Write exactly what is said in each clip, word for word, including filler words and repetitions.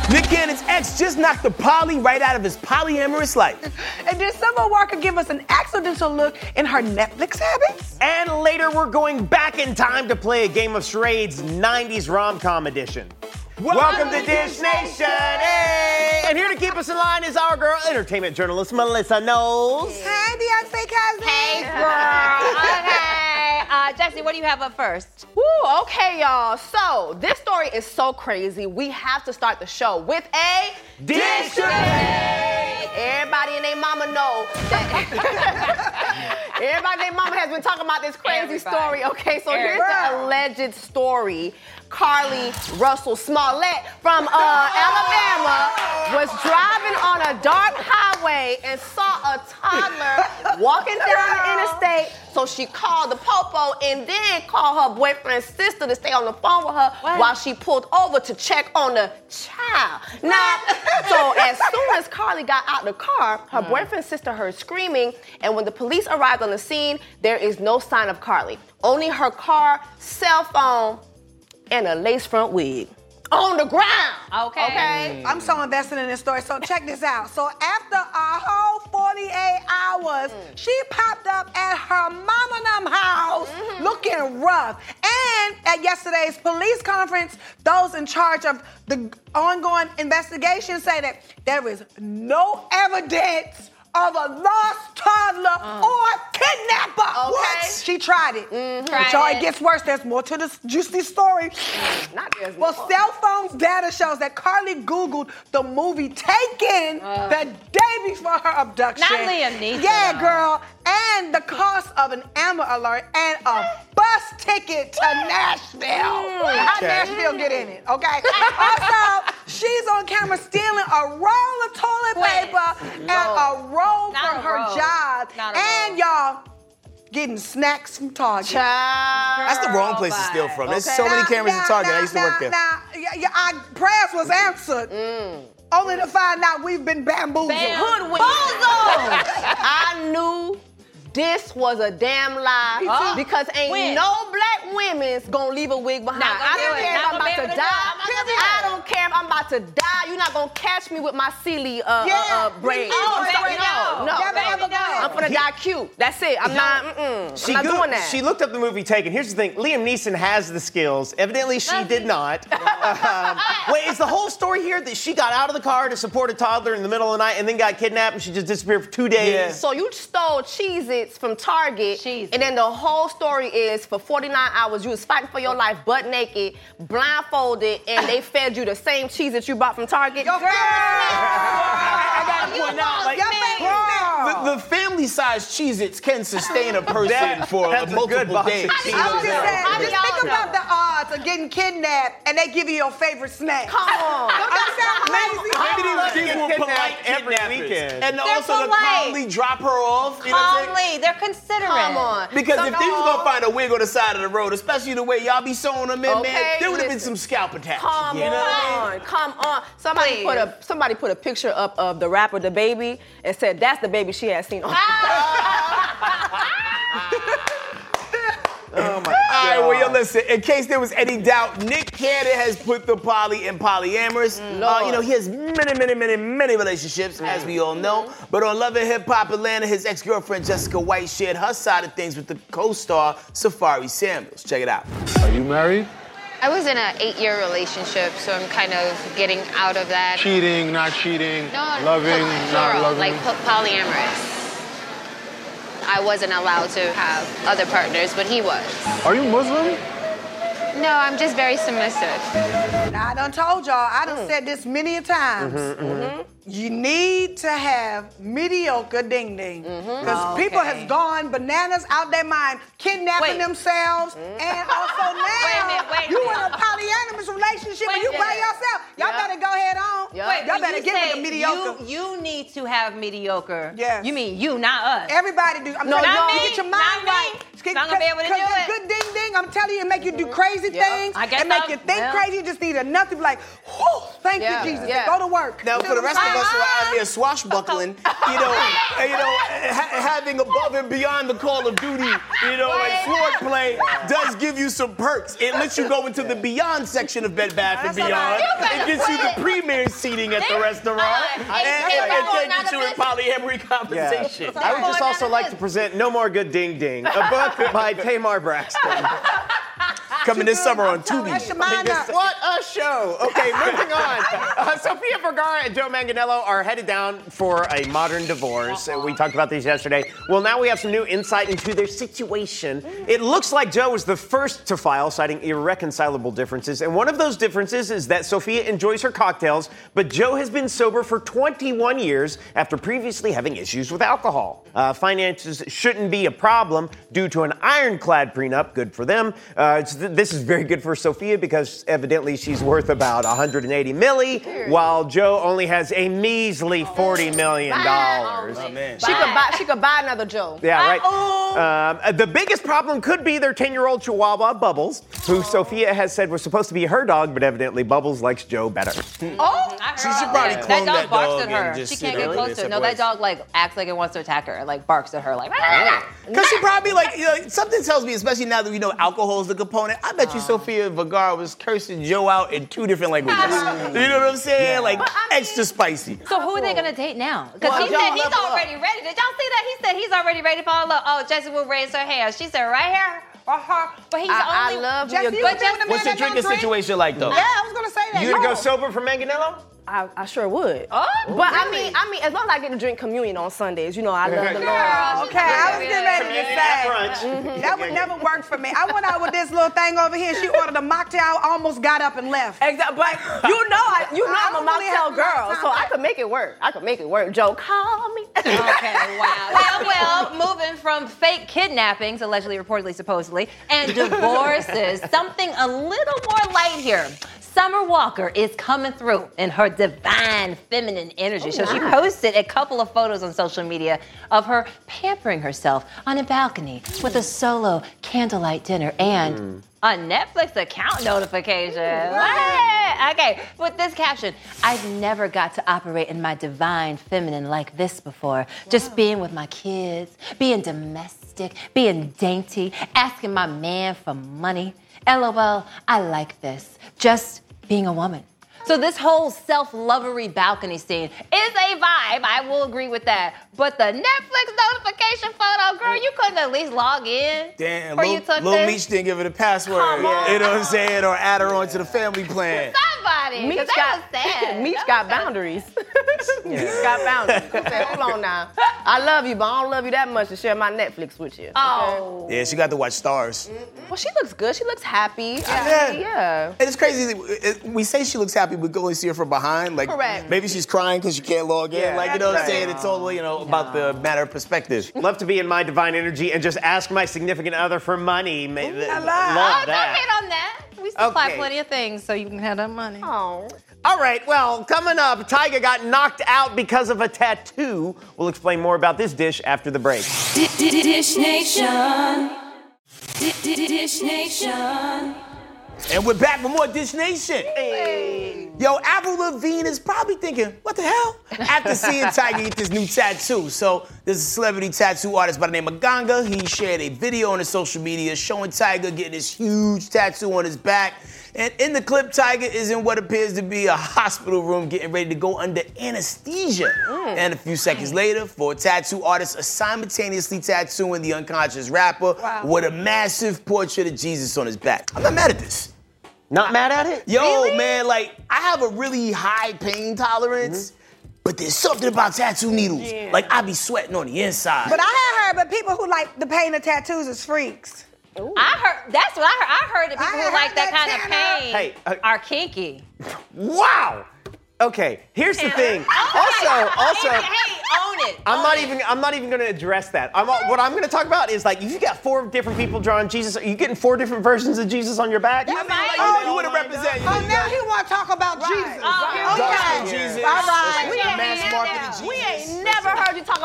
Nick Cannon's ex just knocked the poly right out of his polyamorous life. And did Summer Walker give us an accidental look in her Netflix habits? And later, we're going back in time to play a game of charades, nineties rom-com edition. Welcome, Welcome to Dish Nation! Hey! And here to keep us in line is our girl, entertainment journalist Melissa Knowles. Hey, Beyonce cousin. Hey, girl. Okay. Uh, Jesse, what do you have up first? Woo, okay, y'all. So, this story is so crazy. We have to start the show with a Dish Charade! Everybody and their mama know that. Everybody and their mama has been talking about this crazy Everybody. story. Okay, so Everybody. here's the alleged story. Carly Russell Smollett from uh, Alabama was driving on a dark highway and saw a toddler walking down the interstate. So she called the popo and then called her boyfriend's sister to stay on the phone with her What? while she pulled over to check on the child. Now, so as soon as Carly got out the car, her Mm. boyfriend's sister heard screaming, and when the police arrived on the scene, there is no sign of Carly. Only her car, cell phone, and a lace front wig on the ground. Okay. Okay. I'm so invested in this story, so check this out. So after a whole forty-eight hours, she popped up at her mama num house looking rough. And at yesterday's police conference, those in charge of the ongoing investigation say that there is no evidence of a lost toddler or kidnapper. Okay. What? She tried it. Mhm. But Tried y'all, it. it gets worse. There's more to this juicy story. Not there's Well, more. cell phones data shows that Carly Googled the movie Taken the day before her abduction. Not Liam Neeson, Yeah, though. girl. And the cost of an Amber Alert and a bus ticket to Nashville. How Okay. Nashville get in it, okay? Also, she's on camera stealing a roll of toilet Wait. paper and a roll Not from a her roll. job. Not a And y'all getting snacks from Target. Child. That's the wrong place to steal from. There's so many Now- cameras now- in Target. now- I used to work now- there. Now, y- y- our prayers was answered. Only to find out we've been bamboozled. Hoodwinked. I knew this was a damn lie too. because ain't When? no black women's gonna leave a wig behind. Not gonna I do don't it. care if Not I'm gonna be about able to to do die. it. I'm not gonna do I it. don't care if I'm about to die. You're not gonna catch me with my silly uh, Yeah. uh, uh, braids. Oh, I'm sorry, baby, no, no. no. Never, baby, ever go no. ahead. I'm gonna die cute. That's it. I'm not. Mm-mm. She I'm not Goog- doing that. She looked up the movie Taken. Here's the thing: Liam Neeson has the skills. Evidently, she Does did he? not. um, wait, is the whole story here that she got out of the car to support a toddler in the middle of the night and then got kidnapped and she just disappeared for two days? So you stole Cheez-Its from Target, Cheez-Its. and then the whole story is for forty-nine hours you was fighting for your life, butt naked, blindfolded, and they fed you the same Cheez-Its you bought from Target. Your I gotta You point out, like, Your face The, the family-sized Cheez-Its can sustain a person That- for that's a good multiple box of days. Cheez-Its. I'm just saying, How do just y'all think know? about the odds of getting kidnapped and they give you your favorite snack. Come on. Don't that sound crazy? Maybe these were Kidnapped polite every kidnappers. weekend. And They're also to polite. calmly drop her off. You know what I'm saying? Calmly, they're considerate. Come on. Because So if they was no. gonna find a wig on the side of the road, especially the way y'all be sewing them in, Okay, man, there would have been listen. some scalp attacks. Come you know what I mean? on, come on. Somebody Please. put a somebody put a picture up of the rapper The Baby and said that's the baby she had seen on. Oh my All right, well, yo, listen, in case there was any doubt, Nick Cannon has put the poly in polyamorous. Uh, you know, he has many, many, many, many relationships, as we all know. But on Love and Hip Hop Atlanta, his ex-girlfriend Jessica White shared her side of things with the co-star Safari Samuels. Check it out. Are you married? I was in an eight-year relationship, so I'm kind of getting out of that. Cheating, not cheating, No, loving, pl- not plural, loving. like po- polyamorous. I wasn't allowed to have other partners, but he was. Are you Muslim? No, I'm just very submissive. Now, I done told y'all, I done said this many a times. You need to have mediocre ding ding. Because people Okay. has gone bananas out their mind, kidnapping Wait. themselves, and also now Wait a minute, wait a you minute. in a polyamorous relationship and Wait you a by minute. yourself. Y'all Yeah. better go ahead on. Yeah. Wait, Y'all when better you get with say the mediocre. You, you need to have mediocre. Yes. You mean you, not us. Everybody do. I'm No, telling not you, me, get your not mind me. right. Not gonna be able to do Because it. good ding ding I'm telling you, it make you do crazy Yeah. things. I guess it make I'm- you think yeah. crazy. You just need enough to be like, whew, thank Yeah. you, Jesus. Yeah. Go to work. Now, for the rest of us who are out there swashbuckling, you know, you know, ha- having above and beyond the Call of Duty, you know, like swordplay does give you some perks. It lets you go into the Beyond section of Bed Bath and That's all Beyond. right. It gets you the premier seating at the restaurant, Hey, and, hey, and, hey, and hey, then get you in polyamory conversation. I would just also like to present No More Good Ding Ding, a book by Tamar Braxton. Coming this summer on That's your Tubi. mind up. What a show! Okay, moving on. Uh, Sofia Vergara and Joe Manganiello are headed down for a modern divorce. Uh, we talked about these yesterday. Well, now we have some new insight into their situation. It looks like Joe was the first to file, citing irreconcilable differences. And one of those differences is that Sofia enjoys her cocktails, but Joe has been sober for twenty-one years after previously having issues with alcohol. Uh, finances shouldn't be a problem due to an ironclad prenup. Good for them. Uh, it's th- this is very good for Sofia because evidently she's worth about one hundred eighty milli, while Joe only has a measly forty million dollars. Oh, man. She could buy. She could buy another Joe. Yeah, right. Um, uh, the biggest problem could be their ten-year-old Chihuahua, Bubbles, who Sophia has said was supposed to be her dog, but evidently Bubbles likes Joe better. Oh, I heard She should about probably that. clone That dog that barks dog at her. and just She sit can't get her close in to her. No, separate that dog like acts like it wants to attack her, like barks at her, like. Because she probably like, you know, something tells me, especially now that we know alcohol is the component, I bet you Sofia Vergara was cursing Joe out in two different languages. You know what I'm saying? Like, But I mean- extra spicy. So who are they gonna date now? Because Well, he y'all said he's level up. already ready. Did y'all see that? He said he's already ready for all the. Oh, Jesse will raise her hand. She said right here, right here. But he's I, only. I love Jesse, you. you But been just- with a man What's your that don't drinking drink? situation like, though? Yeah, I was gonna say that. You gonna go No. sober for Manganiello? I, I sure would. Oh, But I mean, I mean, as long as I get to drink communion on Sundays, you know, I love the Lord. Girl, Okay, I was getting ready to Communion at say. brunch. That would never work for me. I went out with this little thing over here. She ordered a mocktail, I almost got up and left. Exactly, but you know, I, you know, I I'm a don't really have mocktail a lot of girl, time so for I that. could make it work. I could make it work. Joe, call me. Okay, wow. Well, well, moving from fake kidnappings, allegedly, reportedly, supposedly, and divorces, something a little more light here. Summer Walker is coming through in her divine feminine energy. So she posted a couple of photos on social media of her pampering herself on a balcony with a solo candlelight dinner and a Netflix account notification. Hey, okay, with this caption, I've never got to operate in my divine feminine like this before. Just being with my kids, being domestic, being dainty, asking my man for money. LOL, I like this. Just being a woman. So this whole self-lovery balcony scene is a vibe. I will agree with that. But the Netflix notification photo, girl, you couldn't at least log in. Damn, before you Lil, took Lil this? Meech didn't give her the password. Come on. You know what I'm saying? Or add her onto the family plan. Somebody, Meech because that got, was sad. Meech That got was sad. boundaries. Meech got boundaries. Okay, hold on now. I love you, but I don't love you that much to share my Netflix with you. Okay? Oh. Yeah, she got to watch Stars. Well, she looks good. She looks happy. Yeah. I mean, yeah. And it's crazy. that it- We say she looks happy, we go only see her from behind. Like, Correct. maybe she's crying because she can't log in. Yeah. like, you know what I'm That's saying? It's all, you know, about the matter of perspective. Love to be in my divine energy and just ask my significant other for money. Ma- love Oh, that. don't hit on that. We supply Okay. plenty of things so you can have that money. Oh. All right, well, coming up, Tyga got knocked out because of a tattoo. We'll explain more about this dish after the break. Dish Nation. Dish Nation. And we're back for more Dish Nation. Yo, Avril Lavigne is probably thinking, what the hell? After seeing Tyga get this new tattoo. So there's a celebrity tattoo artist by the name of Ganga. He shared a video on his social media showing Tyga getting this huge tattoo on his back. And in the clip, Tyga is in what appears to be a hospital room getting ready to go under anesthesia. And a few seconds later, four tattoo artists are simultaneously tattooing the unconscious rapper with a massive portrait of Jesus on his back. I'm not mad at this. Not mad at it? Yo, man, like, I have a really high pain tolerance, but there's something about tattoo needles. Like, I be sweating on the inside. But I had heard, but people who like the pain of tattoos is freaks. I heard, that's what I heard. I heard that people I who heard like that, that, kind of Tanner. pain Hey, uh, are kinky. Wow. Okay, here's the thing. Also, also, Hey, hey, own it. I'm Own not it. even. I'm not even going to address that. I'm, what I'm going to talk about is like, if you got four different people drawing Jesus, are you getting four different versions of Jesus on your back? You might. Oh, you would have represented. Oh, now he want to talk about Jesus. Oh, Okay. Jesus. All right. We Yeah. ain't, Mass never, marketed we Jesus. ain't never heard you talk about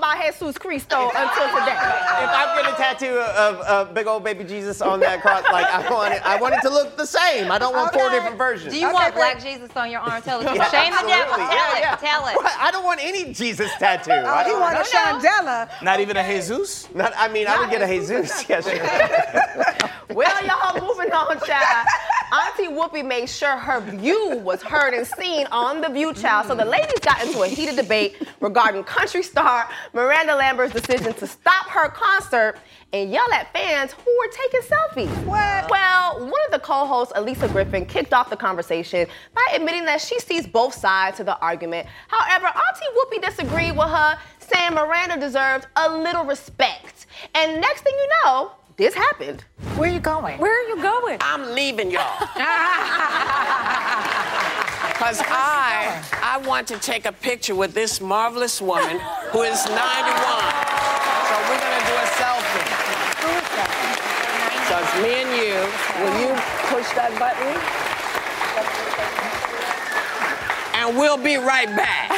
about Jesus Cristo until today. If I'm getting a tattoo of a big old baby Jesus on that cross, like I want it, I want it to look the same. I don't want four Okay. different versions. Do you Okay, want great. Black Jesus on your arm? Tell the truth. Yeah, Shame the devil. absolutely. Tell Yeah, it. yeah. Tell it. What? I don't want any Jesus tattoo. Oh, I he don't- wanted Chandela. Not even a Jesus? Not, I mean, I would get a Jesus. Yes, sure. Well, y'all, moving on, child. Auntie Whoopi made sure her view was heard and seen on The View, child. So the ladies got into a heated debate regarding country star Miranda Lambert's decision to stop her concert and yell at fans who were taking selfies. What? Well, one of the co-hosts, Elisa Griffin, kicked off the conversation by admitting that she sees both sides to the argument. However, Auntie Whoopi disagreed with her, saying Miranda deserved a little respect. And next thing you know, this happened. Where you going? Where are you going? I'm leaving y'all. Because I, I want to take a picture with this marvelous woman who is ninety-one. So we're going to do a selfie. So it's me and you. Will you push that button? And we'll be right back.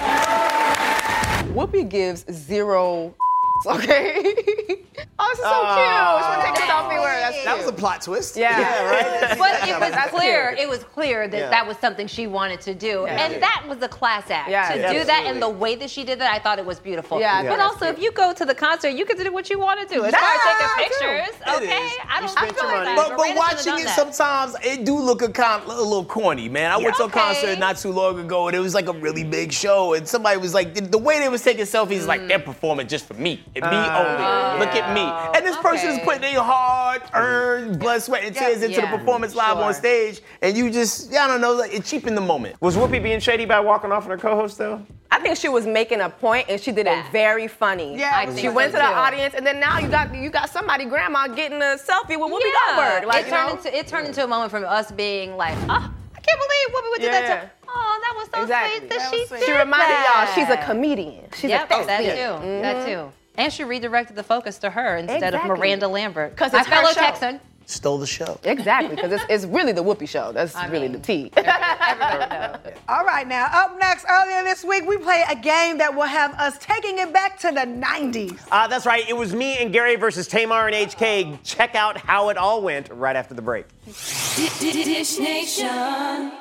Whoopi gives zero, okay? Oh, this is so cute. She want to take a selfie with her. That's cute. That was a plot twist. Yeah. right? But it was That's clear. cute. It was clear that Yeah. that was something she wanted to do, Yeah. and that was a class act. Yeah. to Yeah, do that and the way that she did that, I thought it was beautiful. Yeah, But yeah. also, if you go to the concert, you can do what you want to do. As Yeah, far as true. taking pictures, It okay? is. I don't spent feel your like money. that. But, but Miranda should've watching done it that. sometimes, it do look a, con- a little corny, man. I went to a Okay. concert not too long ago, and it was like a really big show, and somebody was like, the, the way they was taking selfies is like, they're performing just for me, and me only. Look at me. And this person is Okay. putting their hard-earned blood, sweat, and tears into Yeah. the performance live Sure. on stage, and you just, I don't know, like, it cheapened the moment. Was Whoopi being shady by walking off on her co-host though? I think she was making a point and she did it very funny. Yeah, I she think went so, to the too. audience and then now you got you got somebody grandma getting a selfie with Whoopi Goldberg. Like, it you turned know? into it turned into a moment from us being like, oh, I can't believe Whoopi would do that Yeah. to. Oh, that was so Exactly. sweet that, That she was sweet. did She reminded y'all that. she's a comedian. She's Yep, a that too. thespian. That too. And she redirected the focus to her instead Exactly. of Miranda Lambert. 'Cause My it's her fellow show. Texan. Stole the show. Exactly, because it's, it's really the Whoopi show. That's I really mean, the tea. Everybody knows. All right, now, up next, earlier this week, we played a game that will have us taking it back to the nineties. Uh, that's right. It was me and Gary versus Tamar and H K. Check out how it all went right after the break. Dish Nation.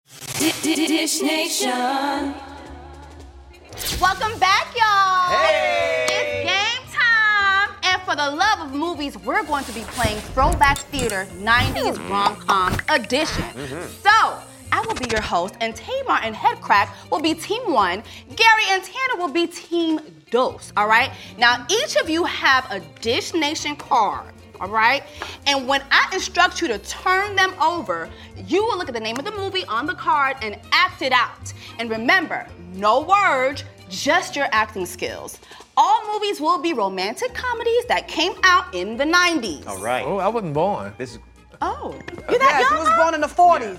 Dish Nation. Welcome back, y'all. Hey! It's game time. And for the love of movies, we're going to be playing Throwback Theater nineties Rom-Com Edition. So, I will be your host, and Tamar and Headcrack will be Team One. Gary and Tanner will be Team Dos, all right? Now, each of you have a Dish Nation card. All right? And when I instruct you to turn them over, you will look at the name of the movie on the card and act it out. And remember, no words, just your acting skills. All movies will be romantic comedies that came out in the nineties. All right. Oh, I wasn't born. This is. Oh, you're that Yes, young? he was born in the forties.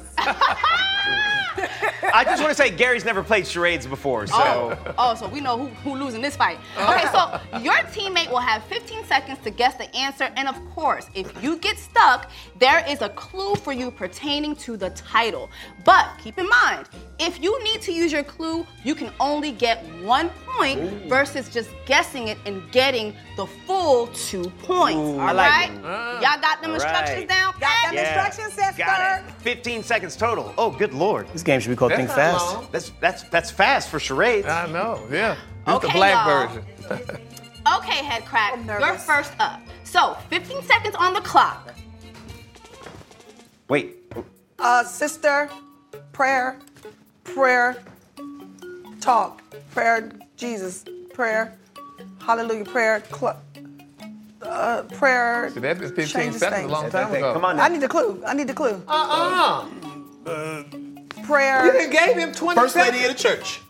I just want to say Gary's never played charades before, so. Oh, oh, so we know who, who losing this fight. Okay, so your teammate will have fifteen seconds to guess the answer, and of course, if you get stuck, there is a clue for you pertaining to the title. But keep in mind, if you need to use your clue, you can only get one point versus just guessing it and getting the full two points. Ooh, all I like right? it. Y'all got them All instructions right. down? Got them Yeah. instructions, sister. Got it. fifteen seconds total. Oh, good lord. This game should be called That's Think not Fast. long. That's that's that's fast for charades. I know, yeah. This Okay, the black y'all. version. Okay, head crack, I'm you're nervous. first up. So, fifteen seconds on the clock. Wait. Uh, sister, prayer, prayer, talk, prayer, Jesus, prayer, hallelujah, prayer, cl- uh, prayer. See, that is fifteen changes seconds a things. long time ago. Come on I now. need the clue. I need the clue. Uh-uh. Prayer. You done gave him twenty First seconds. lady of the church.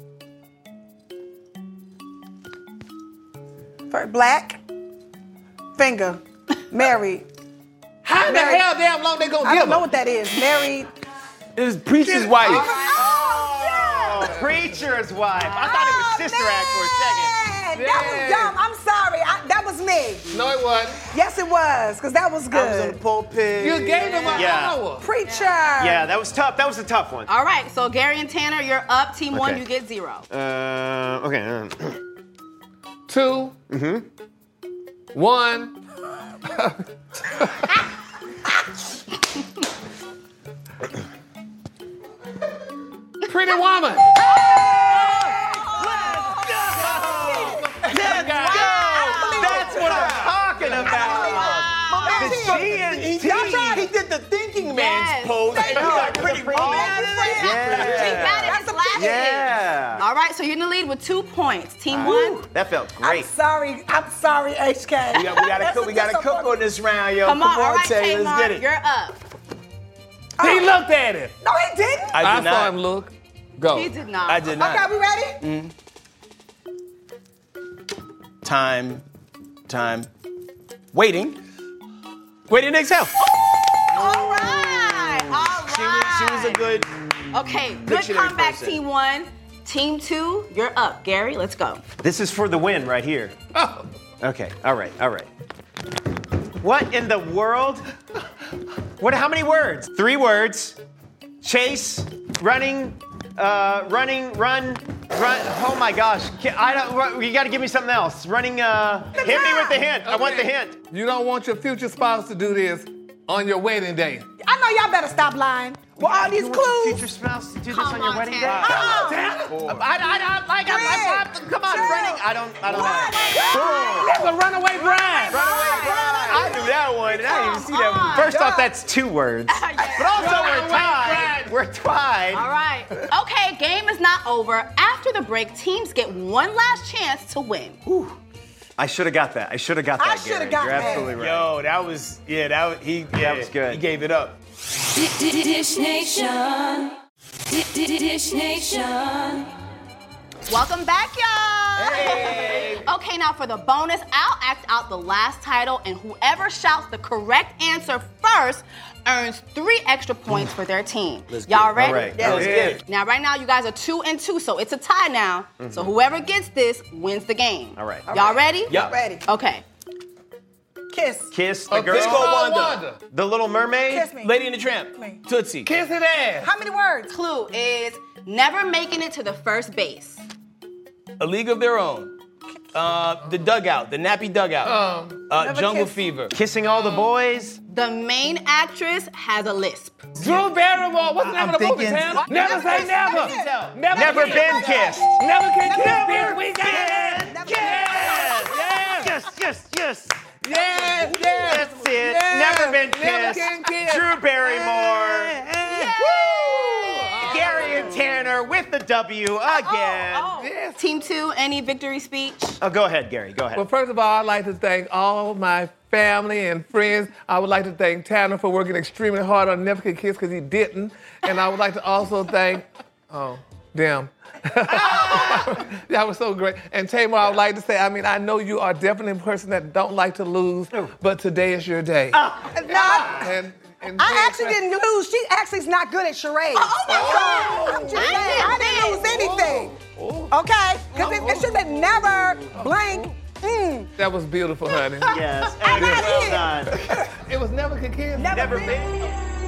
For black, finger, married. How the Mary- hell damn long they gonna I give don't know him? what that is. Married. It was Preacher's wife. Oh, preacher's wife. I thought it was Sister Act for a second. Man, that was Yeah. dumb. I'm sorry. I, that was me. No, it wasn't. Yes, it was, because that was I was on the good. pulpit. You gave him an Yeah. hour. Preacher. Yeah, that was tough. That was a tough one. All right, so Gary and Tanner, you're up. Team one, Okay. you get zero. Uh, okay. uh, two, Mm-hmm. one. Pretty Woman. That's what I'm talking about. The G and He, T. he did the thinking man's Yes. pose, and you got pretty woman out of there. Yeah. Yeah. All right, so you're in the lead with two points. Team one. That felt I'm great. sorry. I'm sorry, H K. We, got, we gotta cook. We gotta cook on this round, yo. Come on, all right, Tay, let's get Tamar, it. you're up. He looked at it. No, he didn't. I I, did saw not. him look. Go. He did not. I did not. Okay, we ready? Time, time, waiting, waiting to exhale. All right, all right. She was, she was a good. Okay, good dictionary comeback, person. team one. Team two, you're up. Gary, let's go. This is for the win right here. Oh. Okay, all right, all right. What in the world? What? How many words? Three words. Chase, running, uh, running, run, run. Oh my gosh! I don't. You got to give me something else. Running. Uh, hit me with the hint. I want the Okay. hint. You don't want your future spouse to do this on your wedding day. I know y'all better stop lying. With all these You want your clues. future spouse to do this Come on your on, wedding Tanner. day? Uh-uh. I, I, I, like, I'm, I'm, I'm, come on, Two. running. I don't, I don't know. That's a runaway bride. I knew that one, and I didn't even see that one. First off, that's two words. But also, we're tied. We're tied. All right. Okay, game is not over. After the break, teams get one last chance to win. I should have got that. I should have got that. I shoulda Gary. got You're that. absolutely right. Yo, that was yeah, that was, he yeah, was good. He gave it up. Dish Nation. Dish Nation. Welcome back, y'all. Hey. Okay, now for the bonus, I'll act out the last title, and whoever shouts the correct answer first earns three extra points for their team. Let's get Y'all it. ready? All right. Yeah, let's get it. Now, right now, you guys are two and two, so it's a tie now. So whoever gets this wins the game. All right. Y'all ready? Yup. Ready. Okay. Kiss. Kiss the Okay, girl. Disco Wanda. Wanda. The Little Mermaid. Kiss me. Lady and the Tramp. Me. Tootsie. Kiss it ass. How many words? Clue is never making it to the first base. A League of Their Own. Uh, the Dugout. The Nappy Dugout. Um, uh, Never Jungle Kiss. Fever. Kissing all the boys. The main actress has a lisp. Drew Barrymore. What's the name I'm of the movie, thinking- Tanner? Never say never. Never, Never kiss. been kissed. Never can kiss. Never Bitch, been we got it. Never Yes. Yes. Yes, yes, yes. Yes. Yes. That's it. Yes. Never been Never kissed. can kiss. Drew Barrymore. Woo. Gary and Tanner with the W again. Oh, oh. Yes. Team two, any victory speech? Oh, go ahead, Gary. Go ahead. Well, first of all, I'd like to thank all my family and friends. I would like to thank Tanner for working extremely hard on Never Can Kiss because he didn't. And I would like to also thank, oh, damn. That was so great. And Tamar, I would like to say, I mean, I know you are definitely a person that don't like to lose, but today is your day. No, And, and I actually didn't lose. She actually is not good at charades. Oh, my God. I'm just saying, I didn't lose anything. Okay? Because it, it should have never blank. Mm. That was beautiful, honey. Yes. I And got well hit. done. It was Never Can Kiss. Never been.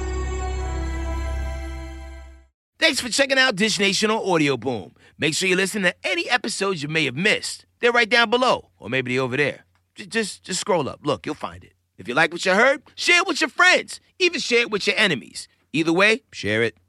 Thanks for checking out Dish Nation on Audio Boom. Make sure you listen to any episodes you may have missed. They're right down below, or maybe they're over there. J- Just, just scroll up. Look, you'll find it. If you like what you heard, share it with your friends. Even share it with your enemies. Either way, share it.